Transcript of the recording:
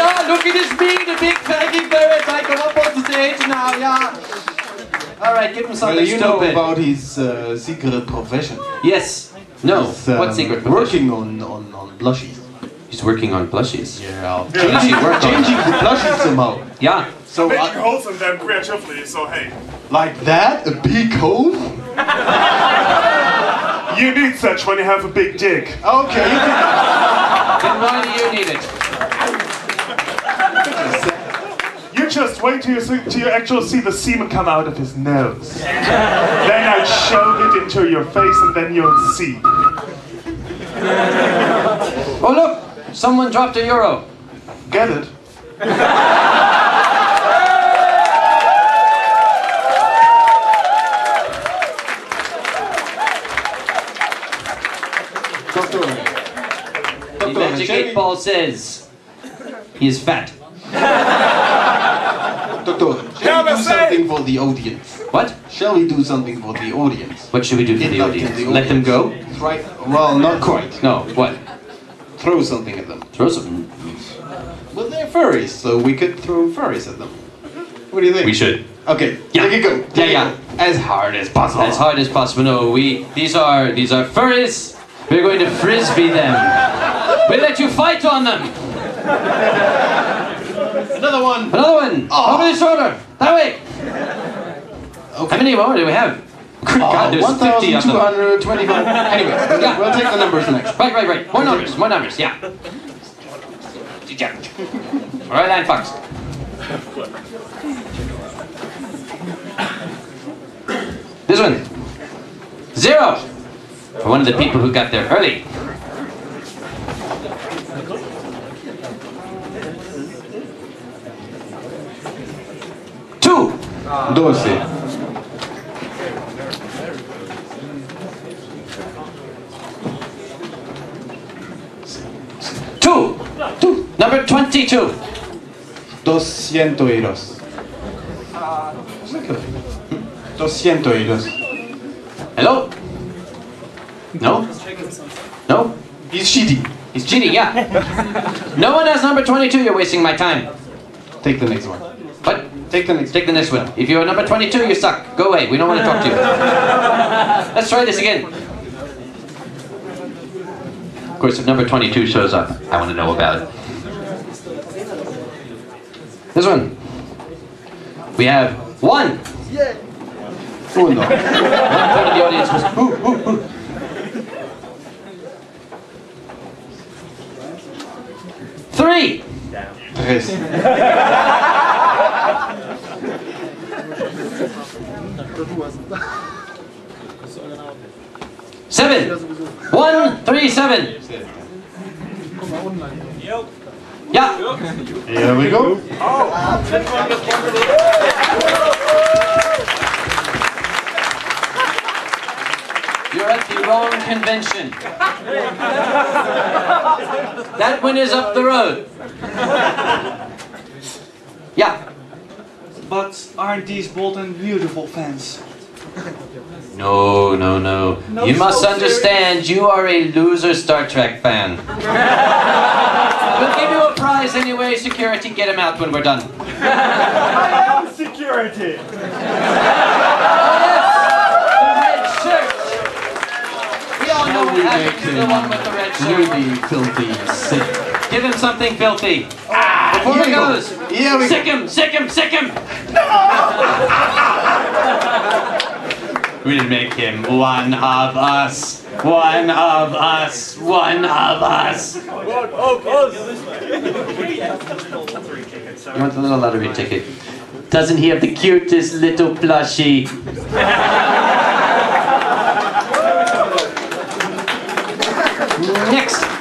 Yeah, look, it is me, the big faggy ferret. I come up on the stage now, yeah. All right, give him something Well, you know stupid. about his secret profession. Yes. No. He's, What secret profession? working on plushies. He's working on plushies. Yeah. Changing Changing the plushies somehow. Yeah. So Making holes in them creatively, so hey. like that, a big hole. You need such when you have a big dick. Okay. Then why do you need it? You just wait till you actually see the semen come out of his nose. Then I shove it into your face and then you'll see. Oh look, someone dropped €1. Get it? The Magic 8 Ball says he is fat. Doctor, shall we do something for the audience? What? Shall we do something for the audience? What should we do for the Like audience? the Let them go? Right. Well, not quite. No. What? Throw something at them. Throw something. Well, they're furries, so we could throw furries at them. What do you think? We should. Okay. Yeah. Take it go. Take Yeah. it go. As hard as possible. As hard as possible. No, these are furries. We're going to frisbee them. We'll let you fight on them. Another one. Another one. Oh. Over the shoulder. That way. Okay. How many more do we have? Good God, there's 50 of them. 1,225. Anyway, Yeah. we'll take the numbers next. Right. More numbers, yeah. All right, Land Fox. This one. 0. For one of the people who got there early. 2. 12. Two. Number 22. 202. 202. Hello? No? No? He's cheating. He's cheating, yeah. No one has number 22, you're wasting my time. Take the next one. What? Take the next. Take the next one. If you're number 22, you suck. Go away, we don't want to talk to you. Let's try this again. Of course, if number 22 shows up, I want to know about it. This one. We have 1. Oh no. One third of the audience was ooh. 3. Tres. 7. 1, 3, 7. Yeah. Here we go. You're at the wrong convention. That one is up the road. Yeah. But aren't these bold and beautiful fans? No. You must understand, you are a loser Star Trek fan. We'll give you a prize anyway, security, get him out when we're done. I am security! We all know what happened to the one with the red shirt. Really filthy sick. Give him something filthy. Before Here he we go. goes. Here we go. Sick him. We'll make him one of us. One of us. You want a little lottery ticket? Doesn't he have the cutest little plushie? Next.